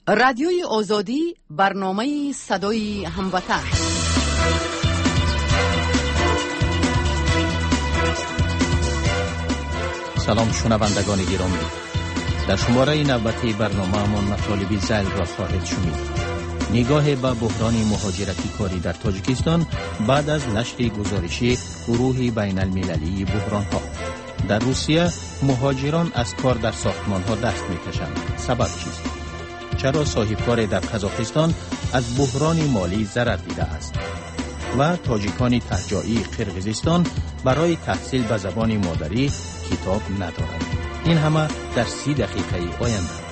رادیوی آزادی برنامه صدای هموطن. سلام شنوندگان گرامی، در شماره نوبتی برنامه‌مان مطالب ذیل را خواهید شنید. نگاه به بحران مهاجرتی کاری در تاجیکستان بعد از نشر گزارشی گروه بین المللی بحران‌ها. در روسیه مهاجران از کار در ساختمان‌ها دست می‌کشند. سبب چیست؟ چرا صاحبکار در قزاقستان از بحران مالی ضرر دیده است؟ و تاجیکان تهجایی قرقیزستان برای تحصیل به زبان مادری کتاب ندارند. این همه در 30 دقیقه آینده.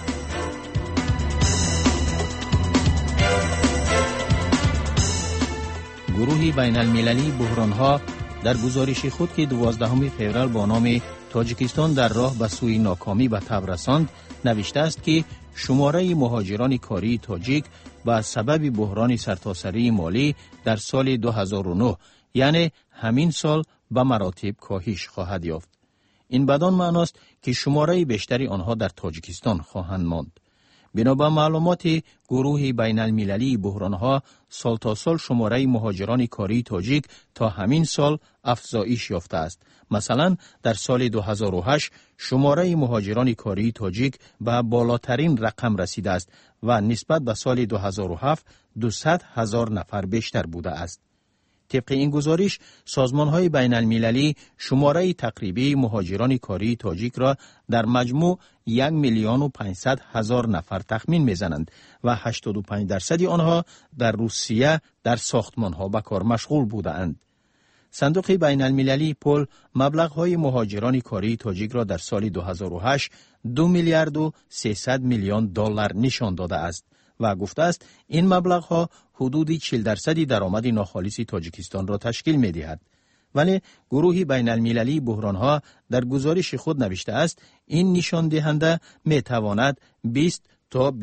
گروه بین المللی بحران‌ها در گزارش خود که 12 فوریه با نام تاجیکستان در راه به سوی ناکامی به تب رساند نوشته است که شماره مهاجران کاری تاجیک به سبب بحران سرتاسری مالی در سال 2009 یعنی همین سال به مراتب کاهش خواهد یافت. این بدان معناست که شماره بیشتری آنها در تاجیکستان خواهند ماند. بنابر معلومات گروه بین المللی بحرانها سال تا سال شماره مهاجران کاری تاجیک تا همین سال افزایش یافته است. مثلا در سال 2008 شماره مهاجران کاری تاجیک به بالاترین رقم رسیده است و نسبت به سال 2007 200,000 نفر بیشتر بوده است. طبق این گزارش سازمان‌های بین المللی شماره تقریبی مهاجران کاری تاجیک را در مجموع 1,500,000 نفر تخمین می‌زنند و 85% آنها در روسیه در ساختمان‌ها به کار مشغول بودند. صندوق بین المللی پول مبلغ‌های مهاجران کاری تاجیک را در سال 2008 2 میلیارد و 300 میلیون دلار نشان داده است و گفته است این مبلغ‌ها حدود 40% درآمد ناخالص تاجیکستان را تشکیل می‌دهد. ولی گروه بین المللی بحران‌ها در گزارش خود نوشته است این نشان دهنده می‌تواند 20 تا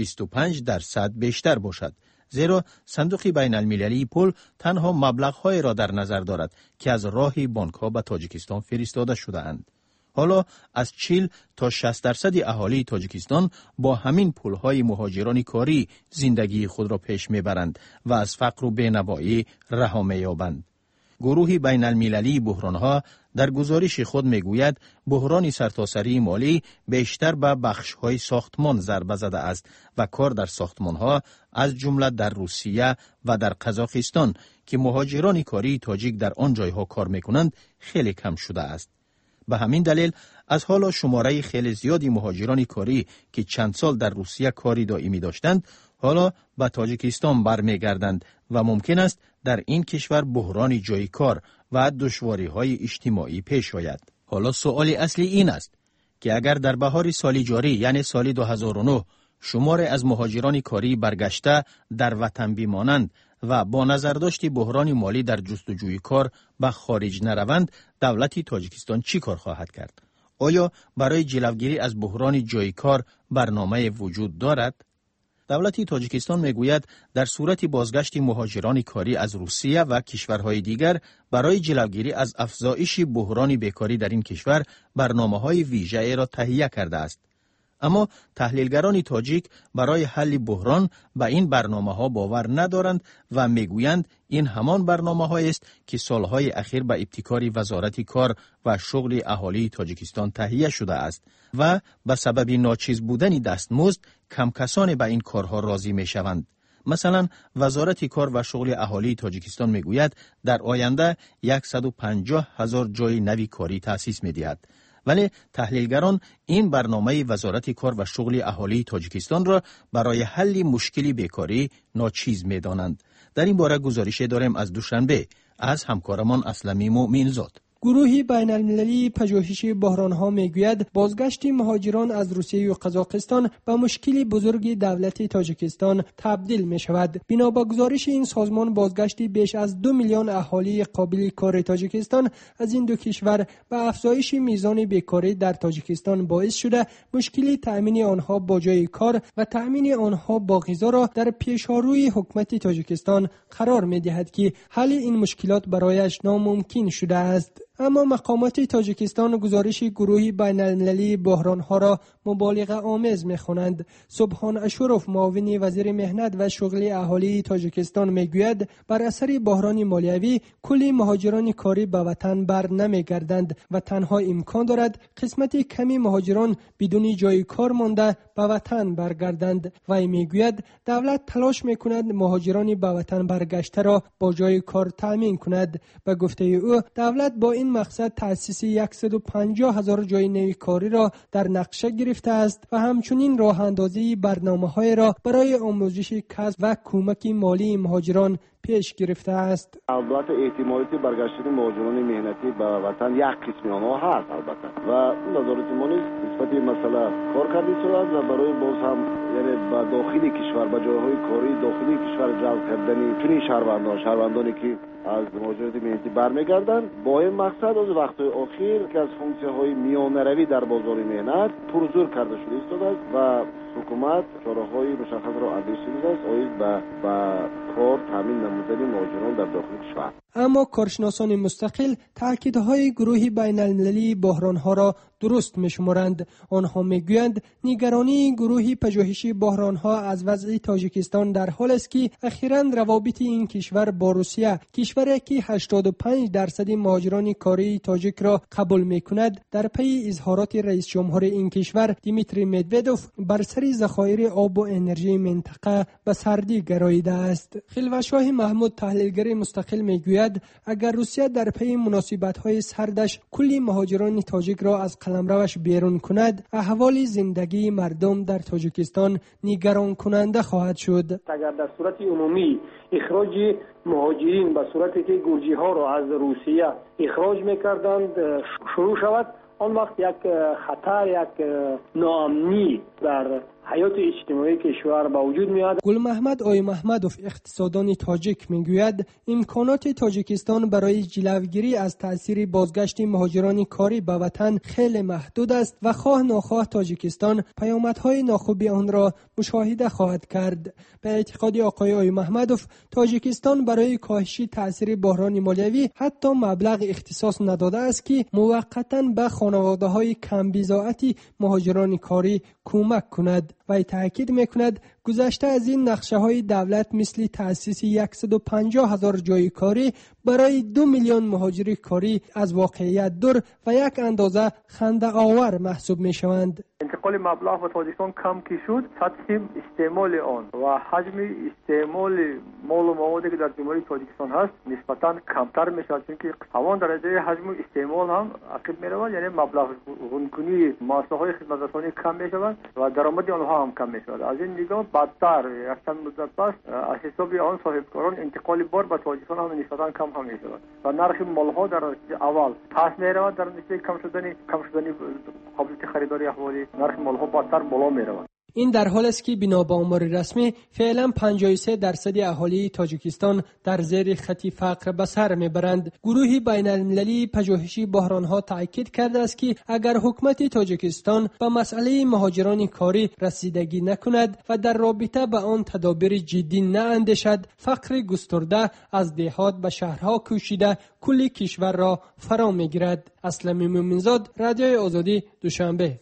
25% بیشتر باشد، زیرا صندوق بین المللی پول تنها مبلغ‌های را در نظر دارد که از راه بانک‌ها به تاجیکستان فرستاده شده‌اند. حالا از 40 تا 60% اهالی تاجیکستان با همین پولهای مهاجران کاری زندگی خود را پیش میبرند و از فقر و بینوایی رها می‌یابند. گروه بین المللی بحرانها در گزارش خود میگوید بحران سرتاسری مالی بیشتر به بخش‌های ساختمان ضربه زده است و کار در ساختمان‌ها از جمله در روسیه و در قزاقستان که مهاجران کاری تاجیک در آن جایها کار میکنند خیلی کم شده است. به همین دلیل از حالا شماره خیلی زیادی مهاجران کاری که چند سال در روسیه کاری دائمی داشتند حالا به تاجیکستان برمیگردند و ممکن است در این کشور بحران جای کار و دشواری‌های اجتماعی پیش آید. حالا سوال اصلی این است که اگر در بهار سال جاری یعنی سال 2009 شمار از مهاجران کاری برگشته در وطن بمانند و با نظرداشت بحران مالی در جستجوی کار به خارج نروند، دولت تاجیکستان چی کار خواهد کرد؟ آیا برای جلوگیری از بحران جای کار برنامه وجود دارد؟ دولت تاجیکستان میگوید در صورت بازگشت مهاجران کاری از روسیه و کشورهای دیگر برای جلوگیری از افزایش بحران بیکاری در این کشور برنامه‌های ویژه‌ای را تهیه کرده است. اما تحلیلگران تاجیک برای حل بحران به این برنامه‌ها باور ندارند و میگویند این همان برنامه‌هایی است که سالهای اخیر به ابتکار وزارت کار و شغل اهالی تاجیکستان تهیه شده است و به سبب ناچیز بودن دستمزد کم کسانی به این کارها راضی میشوند. مثلا وزارت کار و شغل اهالی تاجیکستان میگوید در آینده 150,000 جای نوی کاری تأسیس می‌دهد. ولی تحلیلگران این برنامه وزارت کار و شغل اهالی تاجیکستان را برای حل مشکل بیکاری ناچیز می‌دانند. در این باره گزارش داریم از دوشنبه از همکارمان اسلمی مؤمنزاد. گروه بین المللی پژوهش بحران‌ها میگوید بازگشت مهاجران از روسیه و قزاقستان به مشکل بزرگ دولت تاجیکستان تبدیل می شود. بنا به گزارش این سازمان بازگشت بیش از 2 میلیون اهالی قابل کار تاجیکستان از این دو کشور به افزایش میزان بیکاری در تاجیکستان باعث شده مشکل تأمین آنها با جای کار و تأمین آنها با غذا را در پیش‌روی حکومت تاجیکستان قرار می دهد که حل این مشکلات برایش ناممکن شده است. اما مقامات تاجیکستان گزارش گروهی بین المللی بحرانها را مبالغه آمیز می‌خوانند. سبحان اشرف معاون وزیر مهنت و شغل اهالی تاجیکستان میگوید بر اثر بحران مالیوی کلی مهاجران کاری به وطن بر نمیگردند و تنها امکان دارد قسمت کمی مهاجران بدون جای کار مانده به وطن برگردند. و میگوید دولت تلاش میکند مهاجران به وطن برگشته را با جای کار تامین کند. به گفته او دولت با این مقصد تأسیس 150,000 جای نوی کاری را در نقشه گرفته است و همچنین راه اندازی برنامه‌های را برای آموزش کسب و کمک مالی مهاجران پیش گرفته است. البته احتمالیت برگشتن مهاجران مهنتی به وطن یک قسمی آنها هست البته و نظارت ما نیست نسبت به مسئله کار کرده شده و برای باز هم یعنی به داخل کشور به جاهای کاری داخلی کشور جلب کردن چنین شهروندانی که از مهاجرت مهنتی برمیگردند با این مقصد از وقت‌های اخیر که از فونکسی‌های میانه‌روی در بازار مهنت پرزور کرده شده است و حکومت چاره‌های مشخص را اندیشیده است آید به کار تامین نمودن مهاجران در داخل کشور. اما کارشناسان مستقل تاکیدهای گروه بین المللی بحرانها را درست می‌شمارند. آنها میگویند نگرانی گروه پژوهشی بحرانها از وضع تاجیکستان در حال است که اخیراً روابط این کشور با روسیه، کشوری که 85% مهاجران کاری تاجیک را قبول می‌کند، در پی اظهارات رئیس جمهور این کشور دیمیتری مدودوف بر سر ذخایر آب و انرژی منطقه به سردی گراییده است. خلوت‌شاه محمود تحلیلگر مستقل میگوید اگر روسیه در پی مناسبت‌های سردش کلی مهاجران تاجیک را از قلمروش بیرون کند، احوال زندگی مردم در تاجیکستان نگران کننده خواهد شد. اگر در صورت عمومی اخراج مهاجرین به صورتی که گرجی ها را از روسیه اخراج میکردند شروع شود، آن وقت یک خطر، یک ناامنی در حیات اجتماعی کشور به وجود میاد. گل محمد آی محمدوف اقتصاددان تاجیک میگوید امکانات تاجیکستان برای جلوگیری از تاثیر بازگشت مهاجران کاری به وطن خیلی محدود است و خواه ناخواه تاجیکستان پیامدهای ناخوب آن را مشاهده خواهد کرد. به اعتقاد آقای آی محمدوف تاجیکستان برای کاهش تاثیر بحران مالیوی حتی مبلغ اختصاص نداده است که موقتا به خانواده‌های کم بضاعت مهاجران کاری کمک کند. و تاکید میکند گذشته از این نقشه‌های دولت مثل تأسیس 150,000 جای کاری برای 2 میلیون مهاجر کاری از واقعیت دور و یک اندازه خنده آور محسوب میشوند. انتقال مبلغ به تاجیکستان کم که شد، سطح استعمال آن و حجم استعمال مال و موادی که در جمهوری تاجیکستان هست نسبتاً کمتر میشود، چون که همان درجه حجم استعمال هم عقب میرود، یعنی مبلغ گونگونی مؤسسه‌های خدمت‌رسانی کم میشود و درآمد آنها هم کم میشود. از این نگاه بدتر یک چند مدت پس از حساب آن صاحبکاران انتقال بار به تاجیکستان هم نسبتاً کم هم میشود و نرخ مال‌ها در اول پس میرود در نتیجه کم شدن قابلیت خریداری احوالی نرخ مال‌ها بدتر بالا میرود. این در حال است که بنا به آمار رسمی فعلا 53% اهالی تاجیکستان در زیر خط فقر به سر میبرند. گروه بین المللی پژوهشی بحرانها تاکید کرده است که اگر حکومت تاجیکستان به مسئله مهاجران کاری رسیدگی نکند و در رابطه با آن تدابیر جدی ناندیشد، فقر گسترده از دهات به شهرها کوشیده کل کشور را فرا میگیرد. اسلم مومنزاد، رادیو آزادی، دوشنبه.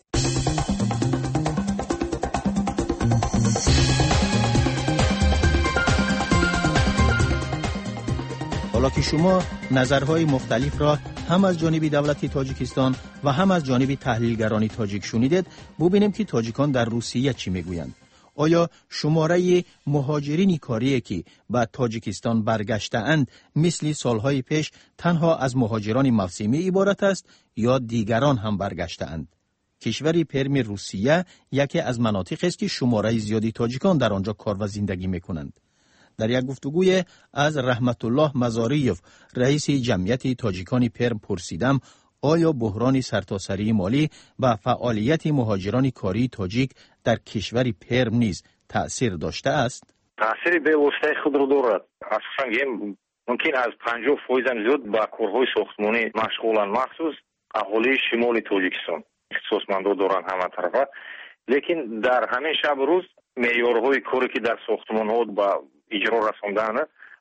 حالا که شما نظرهای مختلف را هم از جانب دولت تاجیکستان و هم از جانب تحلیلگران تاجیک شنیدید، ببینیم که تاجیکان در روسیه چی میگویند. آیا شماره مهاجرین کاری که به تاجیکستان برگشته‌اند مثل سالهای پیش تنها از مهاجران موسمی عبارت است یا دیگران هم برگشته‌اند؟ کشور پرم روسیه یکی از مناطق است که شماره زیادی تاجیکان در آنجا کار و زندگی میکنند. در یک گفتگوی از رحمت الله مزاریوف، رئیس جمعیت تاجیکان پرم، پرسیدم آیا بحران سرتاسری مالی و فعالیت مهاجران کاری تاجیک در کشور پرم نیز تأثیر داشته است؟ تأثیر به واسطه خود را دارد. اساساً ممکن از 50% زیاد با کارهای ساختمانی مشغولند، مخصوص اهالی شمال تاجیکستان. اختصاصمندان دارند همه طرفه، لیکن در همین شب روز معیارهای کاری که در ساختمان‌ها با اجرا رساندن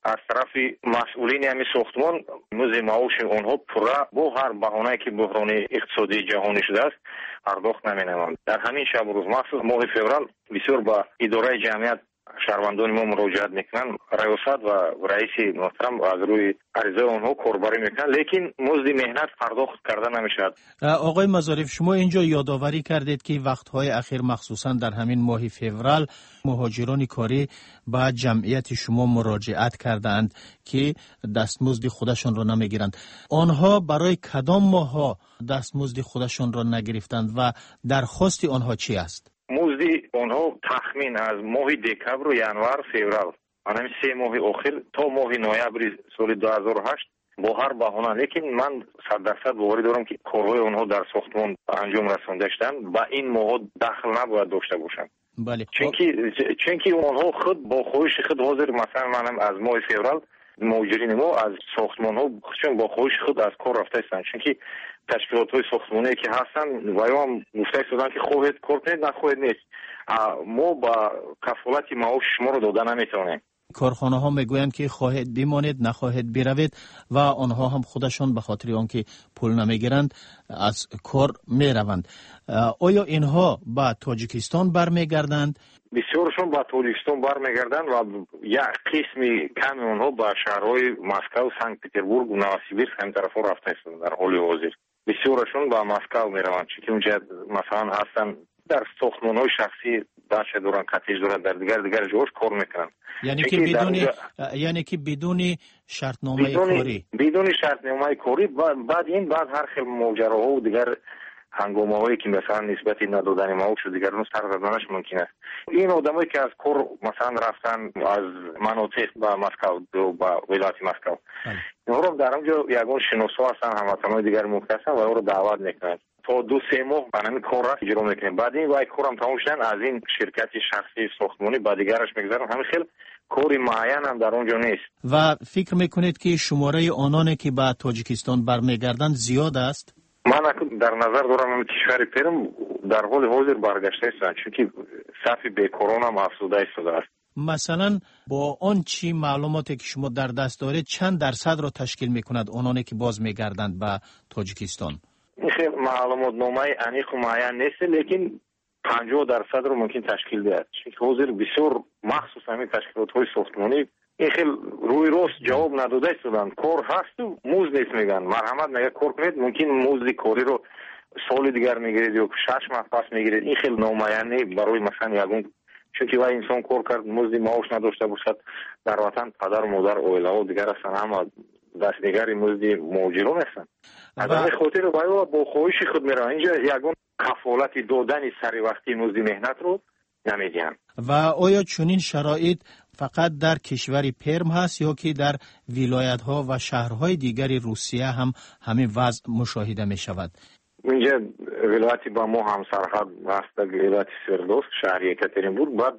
از طرف مسئولین همین ساختمان مزد معاش آنها پورا با هر بهانه‌ای که بحران اقتصادی جهانی شده است پرداخت نمی‌نمایند. در همین شب روز مخصوص ماه فوریه بسیار با اداره جمعیت شهروندان ما مراجعت میکنن، ریاست و رئیس محترم از روی عریضه آنها کاربری میکنن، لیکن مزد مهنت پرداخت کرده نمیشد. آقای مظریف، شما اینجا یادآوری کردید که وقتهای اخیر مخصوصا در همین ماه فوریه مهاجران کاری با جمعیت شما مراجعت کردند که دستمزد خودشان را نمیگیرند. آنها برای کدام ماه‌ها دستمزد خودشان را نگرفتند و درخواست آنها چی است؟ مزد آنها تخمین از ماه دکبر و ینور فوریه، یعنی 3 ماه اخیر تا ماه نوامبر سال 2008 با هر بهانه، لیکن من 100% باوری دارم که کارهای آنها در ساختمان انجام رسانده شدن با این ماه دخل نباید داشته باشند. بله. چونکی آنها خود با خواهش خود حاضر، مثلا منم از ماه فوریه مهاجرین ما از ساختمان ها چون با خواهش خود از کار رفته هستند، چونکی تشکیلات های ساختمانی که هستن و هم گفته شدن که خواهید کار کنید نخواهید نیست، ما با کفالت معاش شما رو داده نمیتونیم. کارخانه ها میگویند که خواهید بمانید نخواهید بروید و آنها هم خودشان به خاطر آنکه پول نمیگیرند از کار میروند. آیا اینها با تاجیکستان برمیگردند؟ بسیارشون با تاجیکستان برمیگردند و یک قسمی کمی اونها با شهرهای مسکو، سنت پتربورگ و نوسیبیرسک هم طرفا رفته هستند در حال حاضر. بسیارشون با مسکو میروند، چون اونجا مثلا هستن در ساختمان‌های شخصی داشته دارن، کاتیج دارن، در دیگر جاهاش کار میکنن. یعنی که بدون شرطنامه کاری. بدون شرطنامه کاری. بعد هر خیلی ماجراها و دیگر هنگامه‌هایی که مثلا نسبتی ندادن معاش و دیگر اون سر زدنش ممکن است. این آدمایی که از کار مثلا رفتن از مناطق با مسکو و با ولایت مسکو، اینا رو در اونجا یگان شناسا هستن، هموطنان دیگر مختصن و او رو دعوت میکنن تا 2-3 ماه برنامه کار را اجرا میکنیم. بعد این وای کارم تموم شدن از این شرکت شخصی ساختمانی بعد دیگرش میگذارن. همین خیلی کاری معین هم در اونجا نیست. و فکر میکنید که شماره آنانی که به تاجیکستان برمیگردند زیاد است؟ من در نظر دارم این کشور پیرم در حال حاضر برگشته هستند، چون صف بیکاران هم افزوده شده است. مثلا با آن چی معلوماتی که شما در دست دارید چند درصد را تشکیل میکند آنانی که باز میگردند به تاجیکستان؟ این خیلی معلومات نامه انیق و معین نیست، لیکن 50% رو ممکن تشکیل دهد، چون حاضر بسیار مخصوص همین تشکیلات های ساختمانی این خیلی روی راست جواب نداده شدن. کار هست و مزد نیست میگن، مرحمت نگه کار کنید ممکن مزد کاری رو سال دیگر میگیرید یا 6 ماه پس میگیرید. این خیلی نامعینه برای مثلا یگون، چون که وای انسان کار کرد مزد معاش نداشته باشد در وطن پدر و مادر اویلا و دیگر هستن، اما دست دیگری مزد مهاجران هستن. از همین خاطر وای با خواهش خود میرن اینجا یگون کفالت دادن سری وقتی مزد مهنت رو نمیدین. و آیا چنین شرایط فقط در کشور پرم هست یا که در ولایت ها و شهرهای دیگری روسیه هم همین وضع مشاهده می شود؟ اینجا ولایتی با ما هم سرحد هست، ولایت سوردوفسک شهر یکاترینبورگ، بعد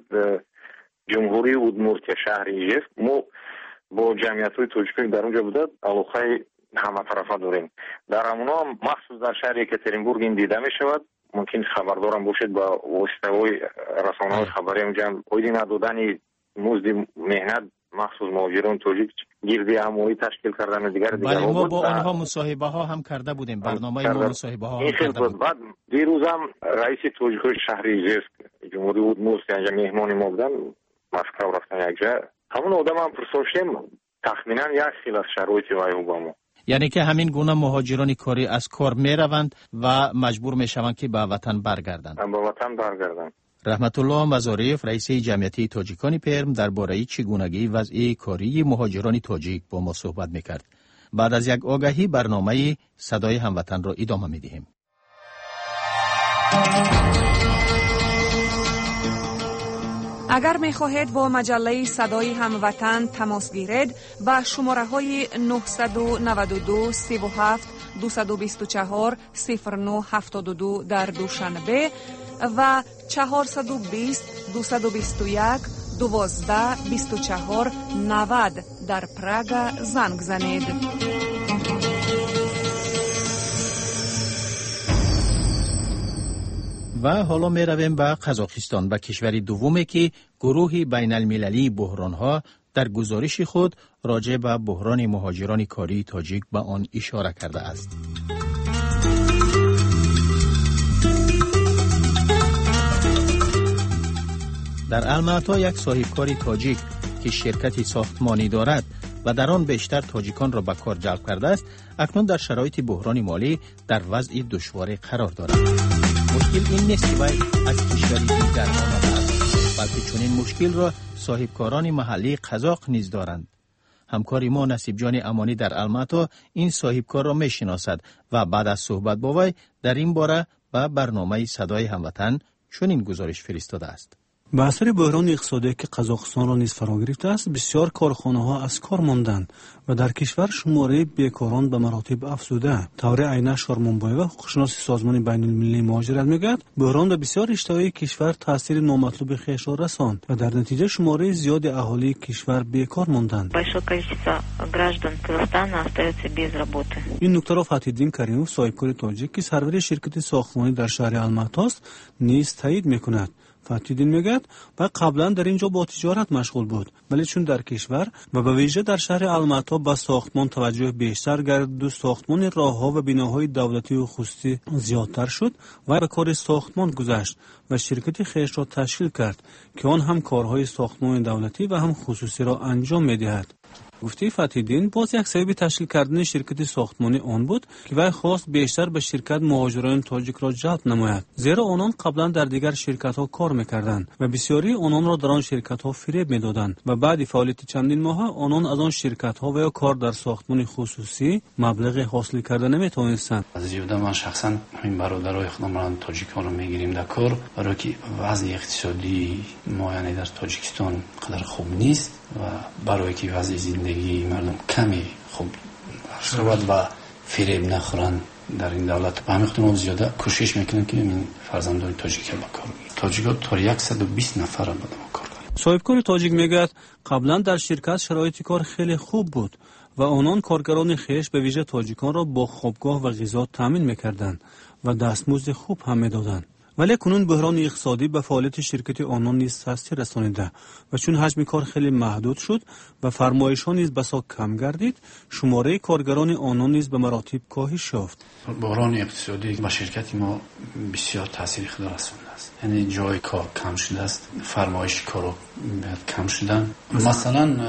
جمهوری اودمورتیا شهر ایژیوسک. ما با جمعیت های تاجیکی در اونجا بوده علاقه همه طرفه داریم. در همونا هم مخصوص در شهر یکاترینبورگ این دیده می شود. ممکن خبردارم باشید با واسطه های رسانه های خبری اونجا قیدی ندادن مزد مهنت مخصوص مهاجران تاجیک گردی همایی تشکیل کردن دیگر ما با آنها مصاحبه ها هم کرده بودیم، برنامه ما مصاحبه ها هم کرده بود. بعد دیروز هم رئیس تاجیک شهر ایژیوسک جمهوری اودمورتسک اینجا مهمانی ما بودن، مسکو رفتن یک جا. همون آدم هم پرسیدیم تخمینا یک خیل از شرایط وای با ما، یعنی که همین گونه مهاجران کاری از کار می روند و مجبور می شوند که به وطن برگردند. به وطن برگردند. رحمت الله مظریف رئیس جمعیت تاجیکان پرم درباره چگونگی وضع کاری مهاجران تاجیک با ما صحبت می‌کرد. بعد از یک آگهی برنامه صدای هموطن را ادامه می‌دهیم. اگر می خواهید با مجله صدای هموطن تماس گیرید با شماره های 992 37 224 0972 در دوشنبه و 420 221 12 24 90 در پراگ زنگ زنید. و حالا می رویم به قزاقستان، به کشور دومی که گروه بین المللی بحرانها در گزارش خود راجع به بحران مهاجران کاری تاجیک به آن اشاره کرده است. در الماتا یک صاحبکار تاجیک که شرکتی ساختمانی دارد و در آن بیشتر تاجیکان را به کار جلب کرده است، اکنون در شرایط بحران مالی در وضع دشواری قرار دارد. مشکل این نیست که وی از کشوری دیگر آمده است، بلکه چنین مشکل را صاحبکاران محلی قزاق نیز دارند. همکار ما نصیب جان امانی در الماتا این صاحبکار را میشناسد و بعد از صحبت با وی در این باره به برنامه صدای هموطن چنین گزارش فرستاده است. به اثر بحران اقتصادی که قزاقستان را نیز فرا گرفته است، بسیار کارخانه‌ها از کار ماندند و در کشور شماره بیکاران به مراتب افزوده. طور عینه شارمونبایو، حقوقشناس سازمان بین المللی مهاجرت میگوید بحران به بسیار رشته‌های کشور تاثیر نامطلوب خویش را رساند و در نتیجه شماره زیاد اهالی کشور بیکار ماندند. این نکته را فتح‌الدین کریموف، صاحبکار تاجیک که سرور شرکت ساختمانی در شهر الماتا است، نیز تایید میکند. فتح‌الدین میگوید و قبلا در اینجا با تجارت مشغول بود، ولی چون در کشور و به ویژه در شهر الماتا به ساختمان توجه بیشتر گردید و ساختمان راه‌ها و بناهای دولتی و خصوصی زیادتر شد و به کار ساختمان گذشت و شرکتی خویش را تشکیل کرد که آن هم کارهای ساختمان دولتی و هم خصوصی را انجام می‌دهد. گفته فتح‌الدین باز یک سبب تشکیل کردن شرکت ساختمانی آن بود که وی خواست بیشتر به شرکت مهاجران تاجیک را جلب نماید، زیرا آنان قبلا در دیگر شرکت‌ها کار می‌کردند و بسیاری آنان را در آن شرکت‌ها فریب می‌دادند و بعد فعالیت چندین ماه آنان از آن شرکت‌ها و یا کار در ساختمان خصوصی مبلغ حاصل کرده نمی‌توانستند. از زیاده من شخصا همین برادرای خودم تاجیکان رو می‌گیریم در کار، برای که وضع اقتصادی ما یعنی در تاجیکستان قدر خوب نیست و برای که وضع زندگی مردم کمی خوب شود و فریب نخورن در این دولت، به همین خاطر زیاده کوشش میکنن که این فرزندان تاجیک با کار بگیرن. تاجیک‌ها تا 120 نفر با کار کنن. صاحبکار تاجیک میگوید قبلا در شرکت شرایط کار خیلی خوب بود و آنان کارگران خویش به ویژه تاجیکان را با خوابگاه و غذا تامین میکردند و دستمزد خوب هم میدادند. ولی کنون بحران اقتصادی به فعالیت شرکت آنان نیز تاثیر رسانیده و چون حجم کار خیلی محدود شد و فرمایش‌ها نیز بسا کم گردید، شماره کارگران آنان نیز به مراتب کاهش یافت. بحران اقتصادی به شرکت ما بسیار تاثیر خود رسانده است. یعنی جای کار کم شده است، فرمایش کار کم شدن. مثلا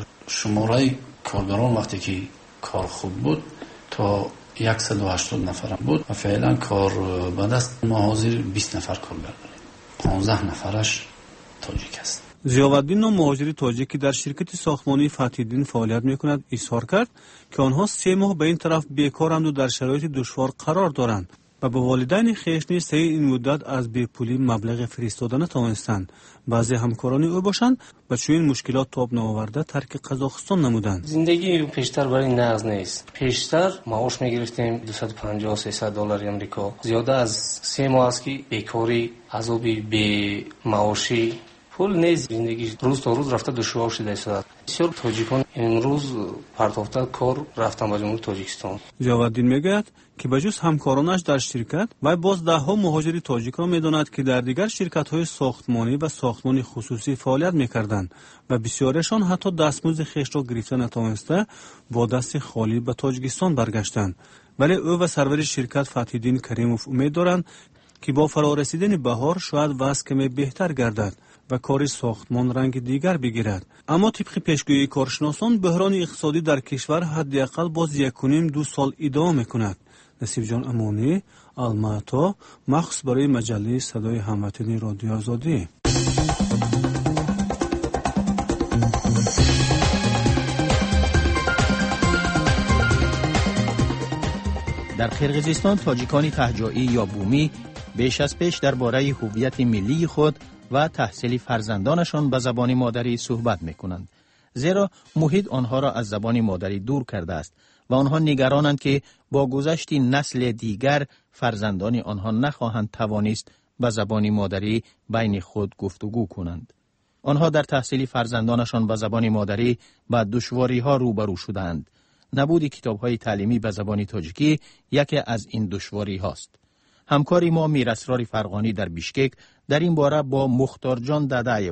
شماره کارگران وقتی که کار خوب بود تا 180 نفر بود و فعلا کار بعد است ما حاضر 20 نفر کارگر داریم، 15 نفرش تاجیک است. ضیاءالدین مهاجری تاجیکی در شرکت ساختمانی فتح‌الدین فعالیت میکند اظهار کرد که آنها 3 ماه به این طرف بیکارند و در شرایط دشوار قرار دارند و به والدین خویش نیز طی این مدت از بیپولی مبلغ فرستاده نتوانستند. بعضی همکاران او باشند و چون این مشکلات تاب نآورده ترک قزاقستان نمودند. زندگی پیشتر برای نقض نیست. پیشتر معاش میگرفتیم $250-300 آمریکا. زیاده از 3 ماه است که بیکاری، عذابی بی معاشی، پول نیست. زندگی روز تا روز رفته دشوار شده است. بسیار تاجیکان امروز پرتافته کار رفتن به جمهوری تاجیکستان. ضیاءالدین میگوید که بجز همکارانش در شرکت و باز ده ها مهاجری تاجیک را میداند که در دیگر شرکت‌های ساختمانی و ساختمان خصوصی فعالیت میکردند و بسیارشان حتی دستمزد خویش را گرفته نتوانسته با دست خالی به تاجیکستان برگشتند. ولی او و سرور شرکت فتح‌الدین کریموف امید دارند که با فرارسیدن بهار شاید وضع کمی بهتر گردد و کار ساختمان رنگ دیگر بگیرد. اما طبق پیشگویی کارشناسان بحران اقتصادی در کشور حداقل باز 1.5-2 سال ادامه میکند. نصیب جان امانی، الماتا، مخصوص برای مجله صدای هموطنی رادیو آزادی. در قرقیزستان تاجیکان تهجایی یا بومی بیش از پیش درباره هویت ملی خود و تحصیل فرزندانشان به زبان مادری صحبت می‌کنند، زیرا محیط آنها را از زبان مادری دور کرده است و آنها نگرانند که با گذشت نسل دیگر فرزندان آنها نخواهند توانست به زبان مادری بین خود گفتگو کنند. آنها در تحصیل فرزندانشان به زبان مادری با دشواری‌ها روبرو شدند. نبود کتاب‌های تعلیمی به زبان تاجیکی یکی از این دشواری‌هاست. همکاری ما میراسرار فرغانی در بیشکک در این باره با مختار جان دادایف،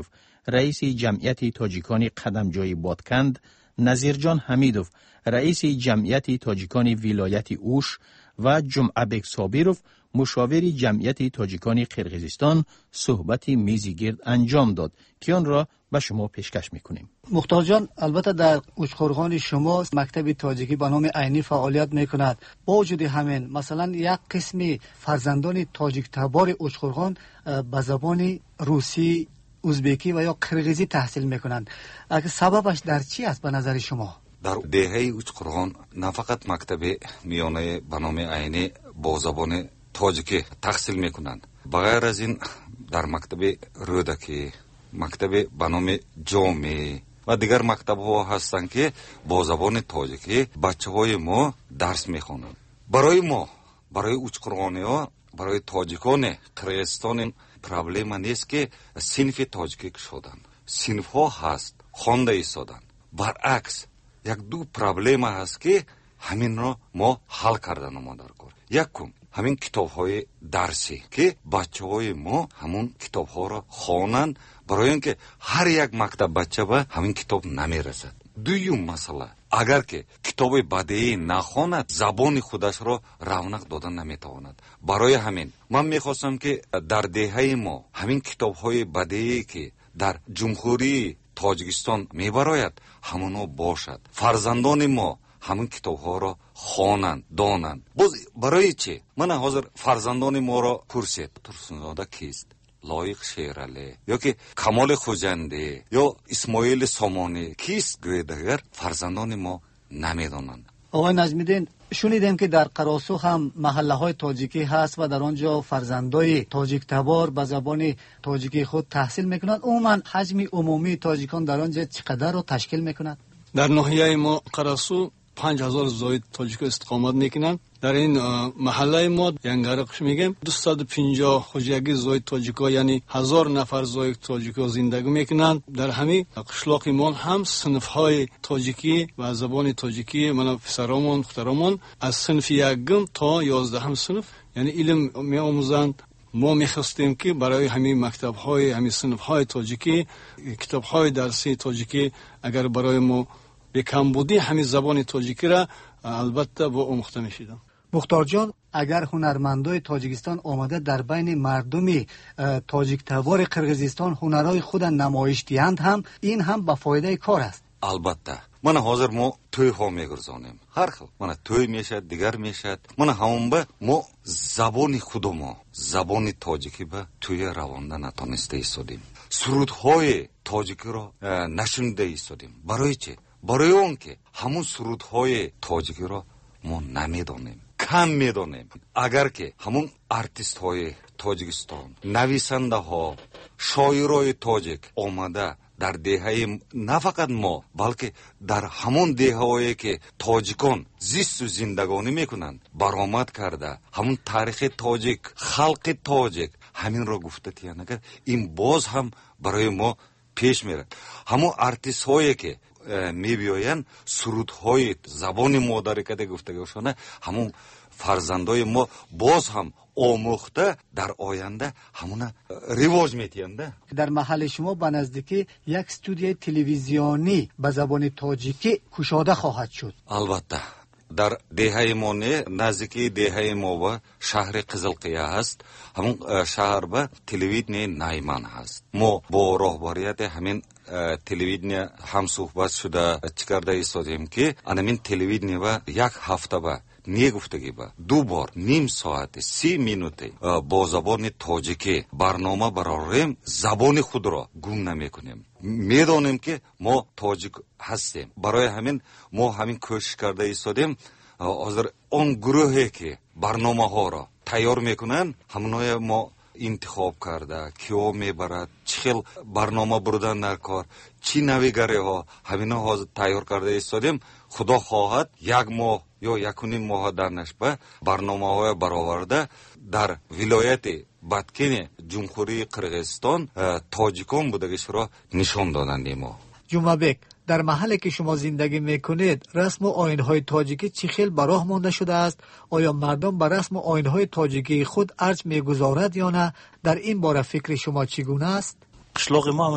رئیس جمعیت تاجیکان قدمجوی بادکند، نظیرجان حمیدوف رئیس جمعیت تاجیکان ولایت اوش و جمعه بک صابیروف مشاور جمعیت تاجیکان قرقیزستان صحبت میزی گرد انجام داد که آن را به شما پیشکش میکنیم. مختار جان، البته در اوچخورغان شما مکتب تاجیکی به نام عینی فعالیت میکند. با وجود همین مثلا یک قسمی فرزندان تاجیک تبار اوچخورغان به زبان روسی، ازبکی و یا قرقیزی تحصیل میکنند. سببش در چی است به نظر شما؟ در دهه اوچخورغان نه فقط مکتب میانه به نام عینی با زبان تاجیکی تحصیل میکنند، بغیر از این در مکتب رودکی، مکتب به نام جامع و دیگر مکتب ها هستند که با زبان تاجیکی بچه های ما درس میخوانند. برای ما، برای اوچخورغانی ها، برای تاجیکان قرقیزستان پرابلم نیست که صنف تاجیکی شدن، صنف ها هست خوانده ایستادن. برعکس یک دو پرابلم هست که همین را ما حل کردن ما در کار. یکم همین کتاب های درسی که بچه های ما همون کتاب ها را خوانند، برای اینکه هر یک مکتب بچه به همین کتاب نمیرسد. دویم مسئله، اگر که کتاب بدیعی نخواند زبان خودش را رونق دادن نمیتواند. برای همین من میخواستم که در دهه ما همین کتاب های بدیعی که در جمهوری تاجیکستان میبراید همونو باشد، فرزندان ما همین کتاب ها را خوانند، دانند. باز برای چی؟ من حاضر فرزندان ما را پرسید ترسنزاده کیست؟ لایق شیرالی یا که کمال خوجنده یا اسماعیل سامانی کیست گویدگر فرزندان ما نمیدانند. آقای نجمیدین، شنیدیم که در قراسو هم محله های تاجیکی هست و در آنجا فرزندای تاجیک تبار به زبان تاجیکی خود تحصیل میکنند. عموما حجم عمومی تاجیکان در آنجا چقدر رو تشکیل میکند؟ در ناحیه ما قراسو 5000 زاید تاجیک استقامت میکنند. در این محله ما ینگرقش میگیم 250 خوجگی زاید تاجیکا، یعنی 1000 نفر زاید تاجیکا زندگی میکنند. در همین قشلاق ما هم صنف های تاجیکی و زبان تاجیکی من پسرامون دخترامون از صنف یکم تا 11 صنف یعنی علم میآموزند. ما میخواستیم که برای همین مکتب های همین صنف های تاجیکی کتاب های درسی تاجیکی اگر برای ما کم بودی همین زبان تاجیکی را البته با آموخته میشیدم. مختار جان، اگر هنرمندای تاجیکستان آمده در بین مردمی تاجیک تبار قرقیزستان هنرهای خود نمایش دهند هم این هم به فایده کار است. البته من حاضر ما توی ها میگرزانیم، هر خل من توی میشد دیگر میشد، من همون به ما زبان خود ما زبان تاجیکی به توی روانده نتانسته ایستادیم، سرودهای تاجیکی را نشنیده ایستادیم. برای چه؟ برای اون که همون سرودهای تاجیکی را ما نمیدانیم، کم میدانیم. اگر که همون ارتیست های تاجیکستان، نویسنده ها، شاعرای تاجیک آمده در دهه نه فقط ما بلکه در همون دهه هایی که تاجیکان زیست و زندگانی میکنند برآمد کرده همون تاریخ تاجیک، خلق تاجیک همین را گفته تیان، اگر این باز هم برای ما پیش میره. همون ارتیست هایی که میبیاین سرودهای زبان مادری که گفتگوشانه همون فرزندای ما باز هم آموخته در آینده همون رواج میتینده. در محل شما به نزدیکی یک استودیوی تلویزیونی به زبان تاجیکی کشاده خواهد شد. البته در دهه ما نزدیکی دهه ما و شهر قزلقیه هست، همون شهر به تلویزیون نایمان هست. ما با راهبریت همین تلویزیون هم صحبت شده چیکارده ایستادیم که همین تلویزیون و یک هفته به نیگفتگی با 2 بار نیم ساعت 30 مینوته با زبان تاجیکی برنامه براریم، زبان خود را گم نمیکنیم. میدانیم که ما تاجیک هستیم، برای همین ما همین کوشش کرده ایستادیم. حاضر اون گروهی که برنامه ها را تیار میکنن همونای ما انتخاب کرده کیو میبرد، چه برنامه بردن در کار، چی نویگری ها همینا حاضر تیار کرده ایستادیم. خدا خواهد 1 ماه یا 1.5 ماه در نشبه برنامه های برآورده در ولایت بدکین جمهوری قرقیزستان تاجیکان بودگیش را نشان دادند. ما جمعه بک، در محلی که شما زندگی میکنید رسم و آیین‌های تاجیکی چی خیلی براه مانده شده است؟ آیا مردم بر رسم و آیین‌های تاجیکی خود ارج میگذارد یا نه؟ در این باره فکر شما چگونه است؟ قشلاق ما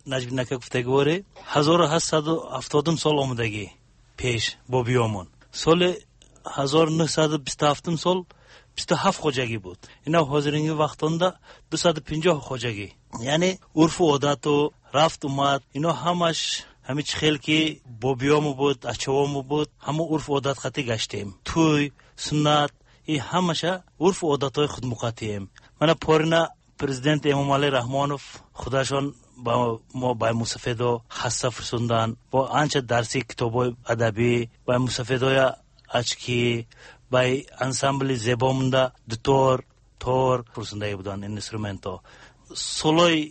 نجبینکه گفتگواره 1870 سال آمدگی پیش با بیامون. سال 1927 سال 27 خوجگی بود. اینا حاضرینگی وقتانده 250 خوجگی. یعنی عرف و عادت و رفت اومد اینا همش همه خیلی که با بیامو بود، اچوامو بود، همه عرف و عادت خطی گشتیم. توی سنت این همشه عرف و عادتهای خود مقاطعیم. من پارینا پرزیدنت امام علی رحمانوف خداشان با ما با مصفدا خاصه فرسوندن با آنچه درسی کتابای ادبی با مصفدای اچکی با انسامبل زباموندا دکتر تور فرسونده بودن این اینسترومنتا. سولای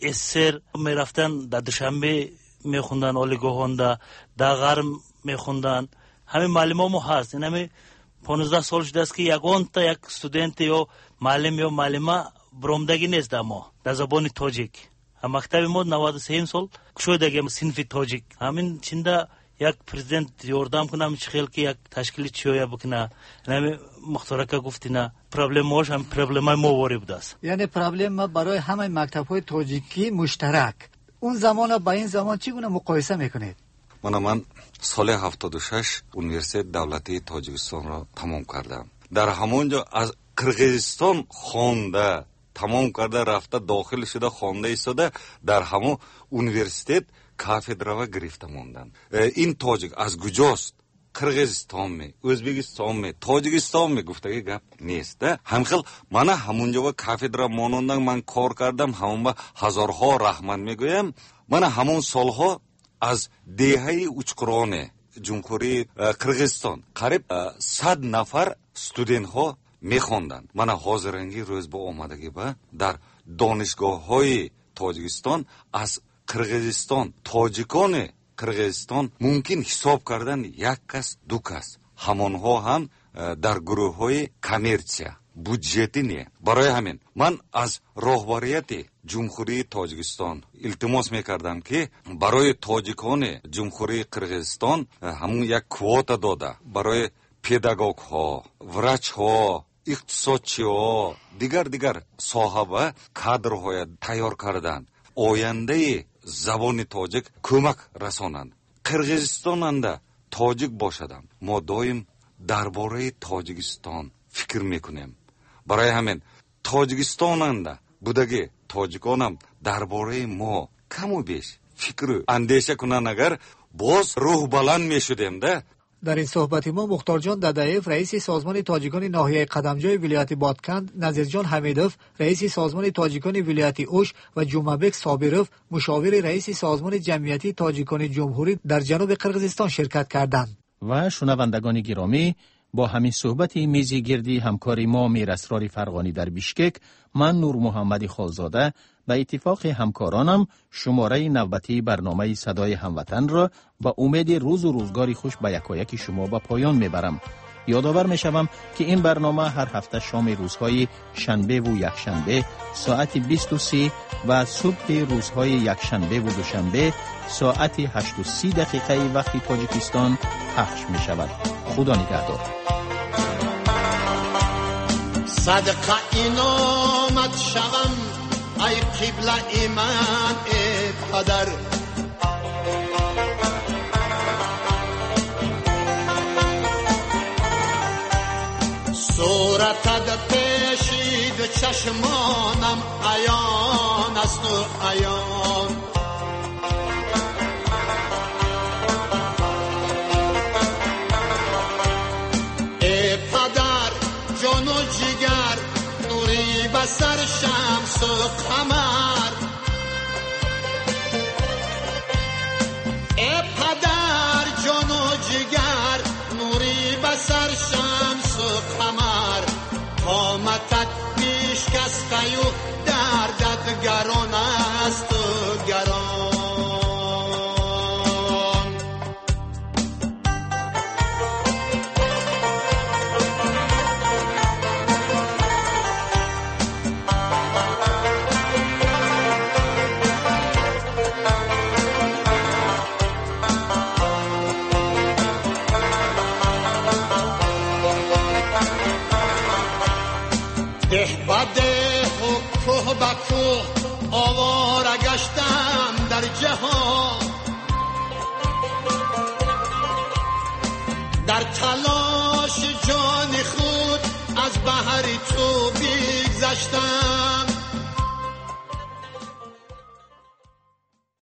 اسر میرفتن در دوشنبه میخوندن، اولیگوهوندا در غرب میخوندن. همه معلمامو هست. این همه 15 سال شده است که یگان تا یک استودنت یا معلم یا معلمه برومدگی نیست در ما در زبان تاجیک. مکتب ما 93 سال کشودگی صنف تاجیک. همین چنده یک پرزیدنت یاردم کنم خیلی که یک تشکیل چیویا بکنه. همین مختارکه گفتینا پرابلم ماش هم پرابلمای ما واری بوده است. یعنی پرابلم ما برای همه مکتب‌های تاجیکی مشترک. اون زمان با این زمان چگونه مقایسه میکنید؟ من سال 76 انیورسیت دولتی تاجیکستان را تمام کردم. در همونجا از قرغیزستان خونده تمام کرده رفته داخل شده خونده ایستاده در همون انیورسیت کافدرا گرفته موندن. این تاجیک از کجاست؟ قرغیزستان می، ازبکستان می، تاجیکستان می گفتگی گپ نیست. همخیل من همونجا و کافدرا مانوندن من کار کردم. همون با هزارها رحمت میگویم. من همون سالها از دهه اوچقران جمهوری قرغیزستان قریب 100 نفر استودنت ها میخوندن. من حاضرنگی روز با آمدگی با در دانشگاه های تاجیکستان از قرغیزستان تاجیکان قرغیزستان ممکن حساب کردن یک کس دو کس. همانها هم در گروه های کامرسیا بودجتی نیه. برای همین من از راهبریت جمهوری تاجیکستان التماس میکردم که برای تاجیکان جمهوری قرغیزستان همون یک کوتا داده برای پداگوگ ها، وراچ ها، اقتصادچی ها، دیگر صاحب کادرهای تیار کردن آینده زبان تاجیک کمک رسانند. قرغیزستاننده تاجیک باشدم ما دایم درباره تاجیکستان فکر میکنیم. برای همین تاجیکستاننده بودگی تاجیکانم درباره ما کم و بیش فکر اندیشه کنن اگر باز روح بلند میشدیم ده. در این صحبت ما مختار جان ددایف رئیس سازمان تاجیکان ناحیه قدمجوی ولایت بادکند، نظیر جان حمیدوف رئیس سازمان تاجیکان ولایت اوش و جمعبک صابروف مشاور رئیس سازمان جمعیتی تاجیکان جمهوری در جنوب قرغیزستان شرکت کردند. و شنوندگان گرامی، با همین صحبت میزی گردی همکاری ما میر اسرار فرغانی در بیشکک، من نور محمدی خالزاده به اتفاق همکارانم شماره نوبتی برنامه صدای هموطن را با امید روز و روزگاری خوش به یکایک شما به پایان میبرم. یادآور میشوم که این برنامه هر هفته شام روزهای شنبه و یکشنبه ساعت 23 و صبح روزهای یکشنبه و دوشنبه ساعت 8:30 وقت تاجیکستان پخش می شود. خدا نگهدار. صدقه اینامت شوم ای قبله من ای پدر، صورتت پیشید چشمانم عیان است و عیان. ای پدر جان و جگر نوری بسر شمس و قمر، ای پدر جان و جگر نوری بسر شمس و قمر، قامتت پیش کس قیو دردت گران است و گران. ده بده و کوه با کوه آواره گشتم جهان، در تلاش جان خود از بحر تو بگذشتم.